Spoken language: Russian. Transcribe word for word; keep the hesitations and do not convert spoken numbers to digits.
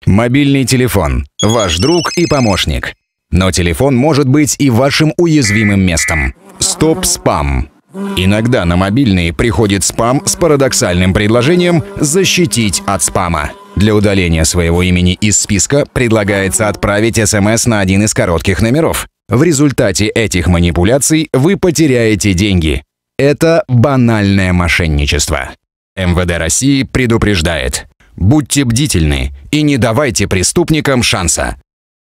Мобильный телефон – ваш друг и помощник. Но телефон может быть и вашим уязвимым местом. Стоп-спам. Иногда на мобильные приходит спам с парадоксальным предложением «защитить от спама». Для удаления своего имени из списка предлагается отправить СМС на один из коротких номеров. В результате этих манипуляций вы потеряете деньги. Это банальное мошенничество. эм вэ дэ России предупреждает: будьте бдительны и не давайте преступникам шанса.